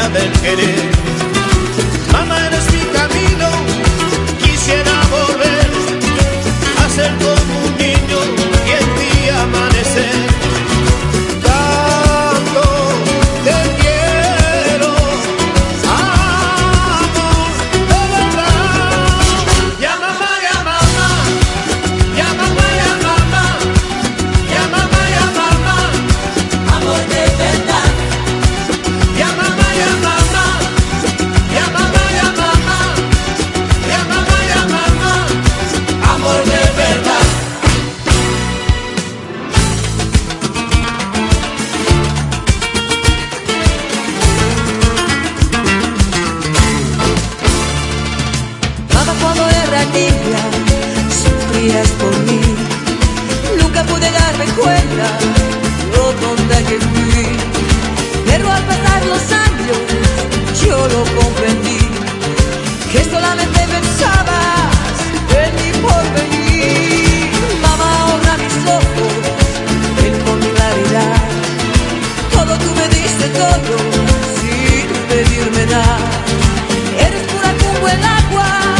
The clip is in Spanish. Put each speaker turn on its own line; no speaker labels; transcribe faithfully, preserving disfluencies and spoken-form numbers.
del querer. Mamá, eres mi camino, quisiera volver a ser como un niño y en ti amanecer. Tanto te quiero, amor, de verdad. Ya mamá, ya mamá, ya mamá, ya mamá, ya mamá, ya mamá,
amor de verdad.
ya mamá, ya mamá, ya mamá, ya mamá, ya mamá, ya mamá, amor de verdad.
Mamá, cuando era niña, sufrías por mí. Nunca pude darme cuenta lo tonta que fui. Pero al pasar los años, yo lo comprendí. Que solamente pensabas en mi porvenir. Mamá, ahora mis ojos ven con claridad. Todo tú me diste, todo, sin pedirme nada. Eres pura como el agua